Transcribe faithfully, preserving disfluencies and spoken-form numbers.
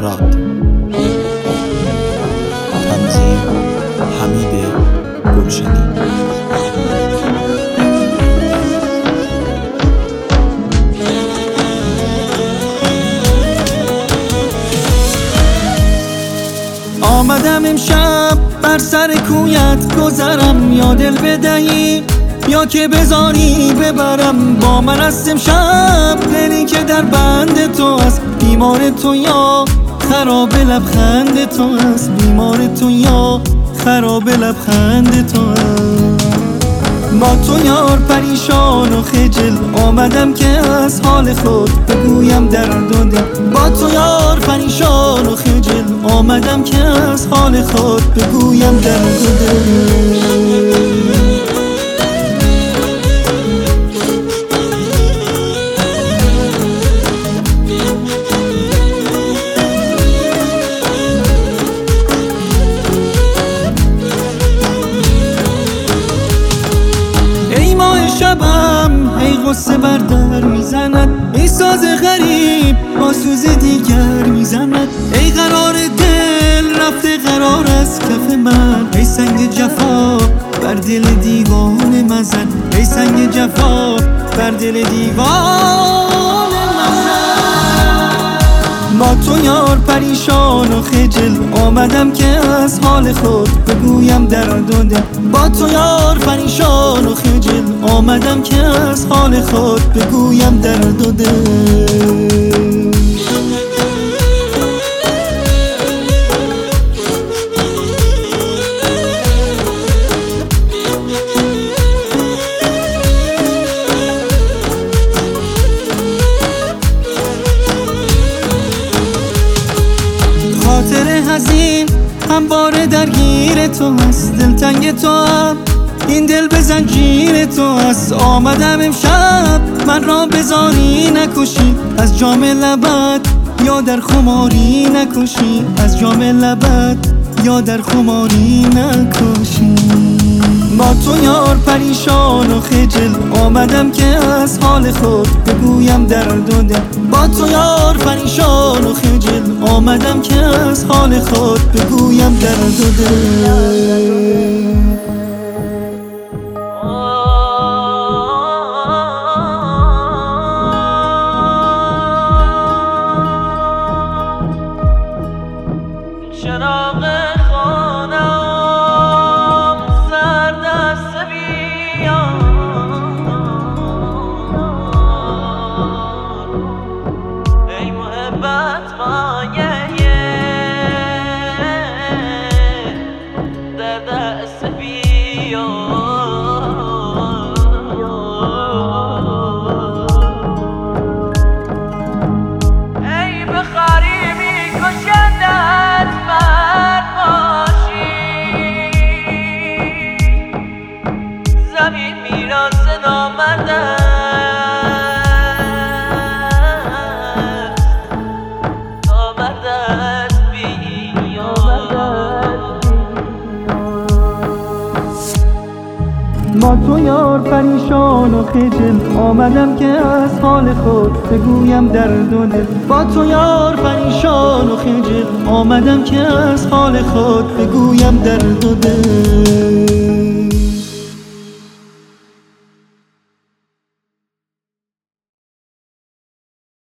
راد. تنظیم حمید گلشنی. آمدم امشب بر سر کویت گذرم، یا دل بدهی یا که بذاری ببرم. با من است امشب دلی که در بند تو است، بیمار تو یا خراب لبخند تو است، بیمار تو یا خراب لبخند تو است. با تو یار پریشان و خجل آمدم که از حال خود بگویم درد و دل. با تو یار پریشان و خجل آمدم که از حال خود بگویم درد و دل. شبم ای غصه بر در میزند، ای ساز غریب با سوز دیگر میزند. ای قرار دل رفته قرار از کف من، ای سنگ جفا بر دل دیوانه مزن، ای سنگ جفا بر دل دیوانه مزن. با تو یار پریشان و خجل آمدم که از حال خود بگویم درد و دل. با تو یار پریشان و خجل آمدم که از حال خود بگویم درد و دل. خاطر حزین همواره درگیر تو هست، دلتنگ تو هم این دل به زنجیر تو هست. آمدم امشب من را بذاری نکشی، از جام لبت یا در خماری نکشی، از جام لبت یا در خماری نکشی. با تو یار پریشان و خجل آمدم که از حال خود بگویم درد و دل. با تو یار پریشان و خجل آمدم که از حال خود بگویم درد و دل. چراغ خانم سرد است بیار، ای محبت مایه در دست بیار. ای بخاری میکشندت مرد باشی، زمین میراث نامرد است، نامرد است بیار. با تو یار پریشان و خجل آمدم که از حال خود بگویم درد و دل. با تو یار پریشان و خجل آمدم که از حال خود بگویم درد و دل.